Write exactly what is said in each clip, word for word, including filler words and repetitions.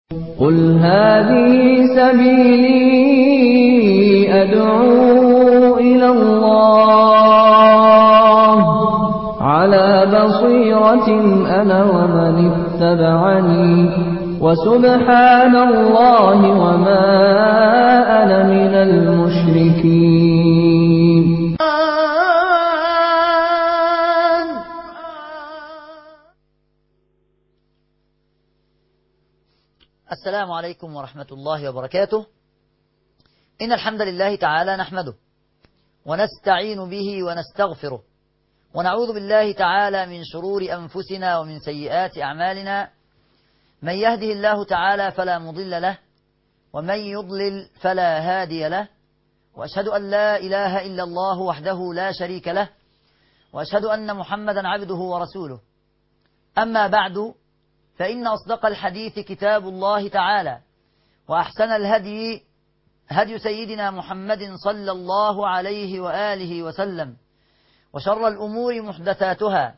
قل هذه سبيلي أدعو إلى الله على بصيرة أنا ومن اتبعني وسبحان الله وما أنا من المشركين. السلام عليكم ورحمة الله وبركاته. إن الحمد لله تعالى نحمده ونستعين به ونستغفره ونعوذ بالله تعالى من شرور أنفسنا ومن سيئات أعمالنا. من يهده الله تعالى فلا مضل له ومن يضلل فلا هادي له، وأشهد أن لا إله إلا الله وحده لا شريك له، وأشهد أن محمدا عبده ورسوله. أما بعد، فإن أصدق الحديث كتاب الله تعالى، وأحسن الهدي هدي سيدنا محمد صلى الله عليه وآله وسلم، وشر الأمور محدثاتها،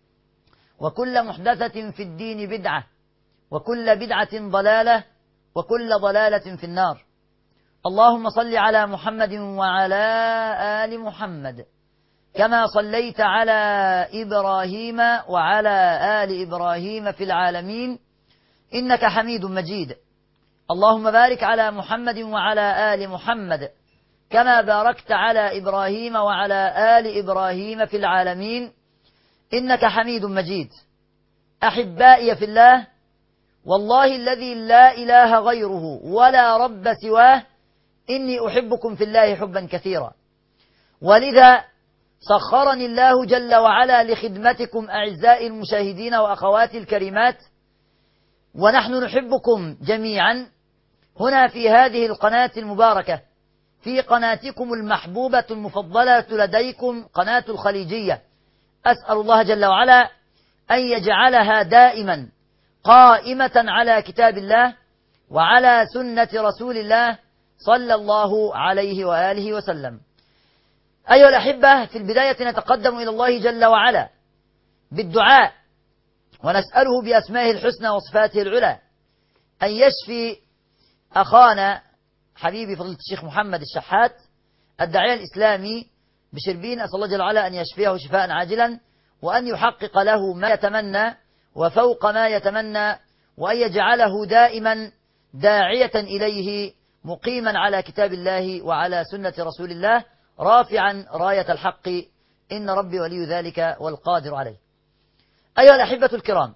وكل محدثة في الدين بدعة، وكل بدعة ضلالة، وكل ضلالة في النار. اللهم صل على محمد وعلى آل محمد كما صليت على إبراهيم وعلى آل إبراهيم في العالمين إنك حميد مجيد. اللهم بارك على محمد وعلى آل محمد كما باركت على إبراهيم وعلى آل إبراهيم في العالمين إنك حميد مجيد. أحبائي في الله، والله الذي لا إله غيره ولا رب سواه، إني أحبكم في الله حبا كثيرا، ولذا سخرني الله جل وعلا لخدمتكم أعزائي المشاهدين وأخواتي الكريمات، ونحن نحبكم جميعا هنا في هذه القناة المباركة، في قناتكم المحبوبة المفضلة لديكم، قناة الخليجية. أسأل الله جل وعلا أن يجعلها دائما قائمة على كتاب الله وعلى سنة رسول الله صلى الله عليه وآله وسلم. أيها الأحبة، في البداية نتقدم إلى الله جل وعلا بالدعاء، ونسأله بأسمائه الحسنى وصفاته العلى أن يشفي أخانا حبيبي فضيلة الشيخ محمد الشحات الداعية الإسلامي بشربين. أسأل الله جل وعلا أن يشفيه شفاء عاجلا، وأن يحقق له ما يتمنى وفوق ما يتمنى، وأن يجعله دائما داعية إليه مقيما على كتاب الله وعلى سنة رسول الله، رافعا راية الحق، إن ربي ولي ذلك والقادر عليه. أيها الأحبة الكرام،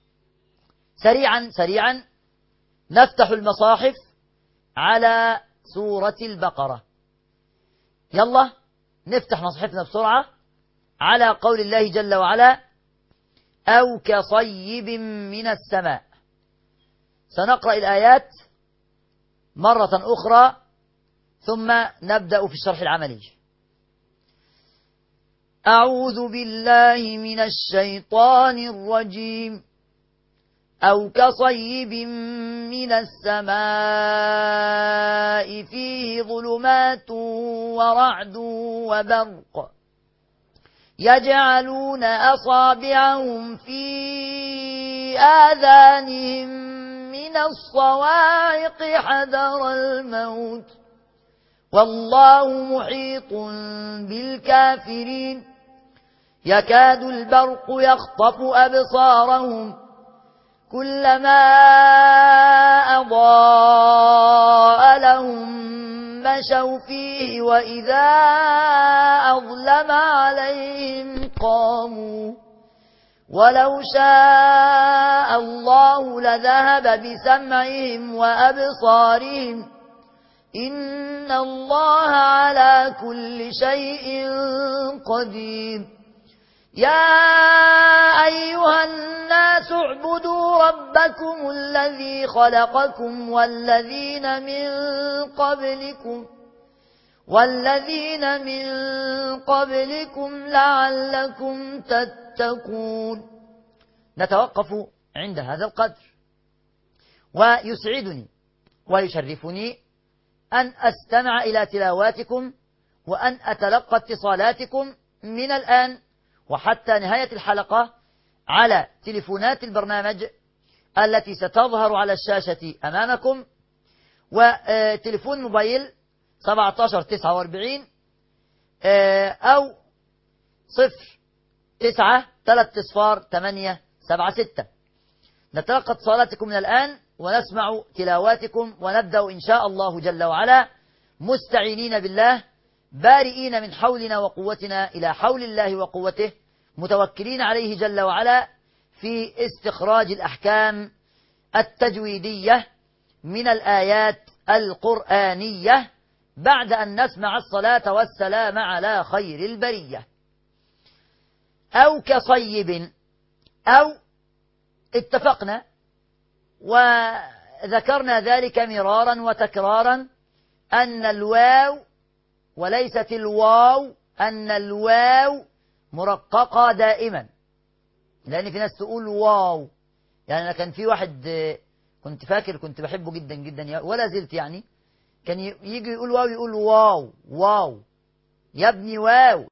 سريعا سريعا نفتح المصاحف على سورة البقرة. يلا نفتح مصحفنا بسرعة على قول الله جل وعلا: أو كصيب من السماء. سنقرأ الآيات مرة أخرى ثم نبدأ في الشرح العملي. أعوذ بالله من الشيطان الرجيم. أو كصيب من السماء فيه ظلمات ورعد وبرق يجعلون أصابعهم في آذانهم من الصواعق حذر الموت والله محيط بالكافرين. يكاد البرق يخطف أبصارهم كلما أضاء لهم مشوا فيه وإذا أظلم عليهم قاموا ولو شاء الله لذهب بسمعهم وأبصارهم إن الله على كل شيء قدير. يا أيها الناس اعبدوا ربكم الذي خلقكم والذين من قبلكم والذين من قبلكم لعلكم تتقون. نتوقف عند هذا القدر، ويسعدني ويشرفني أن أستمع إلى تلاواتكم وأن أتلقى اتصالاتكم من الآن وحتى نهاية الحلقة على تلفونات البرنامج التي ستظهر على الشاشة أمامكم، وتليفون موبايل سبعة عشر تسعة وأربعين أو صفر تسعة ثلاثة صفار ثمانية سبعة ستة. نتلقى اتصالاتكم من الآن ونسمع تلاواتكم، ونبدأ إن شاء الله جل وعلا مستعينين بالله، بارئين من حولنا وقوتنا إلى حول الله وقوته، متوكلين عليه جل وعلا في استخراج الأحكام التجويدية من الآيات القرآنية، بعد أن نسمع الصلاة والسلام على خير البرية. أو كصيب، أو اتفقنا وذكرنا ذلك مرارا وتكرارا أن الواو وليست الواو، أن الواو مرققة دائما، لأن في ناس تقول واو. يعني أنا كان في واحد كنت فاكر كنت بحبه جدا جدا ولا زلت، يعني كان يجي يقول واو يقول واو واو، يا ابني واو.